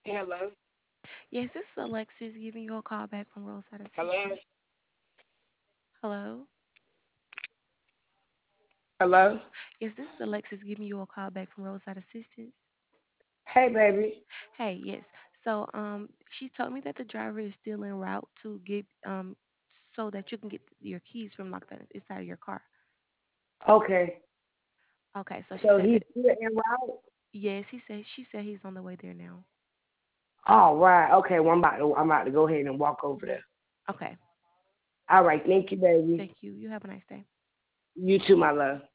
Hello? Yes, this is Alexis giving you a call back from Roadside Hello? Assistance. Hello? Hello? Yes, this is Alexis giving you a call back from Roadside Assistance. Hey, baby. Hey, yes. So, she told me that the driver is still en route to get so that you can get your keys from locked inside of your car. Okay. Okay, so she So said he's that still en route? yes, she said he's on the way there now. All right. Okay. Well, I'm about to go ahead and walk over there. Okay, All right. Thank you, baby. thank you. You have a nice day. You too, my love.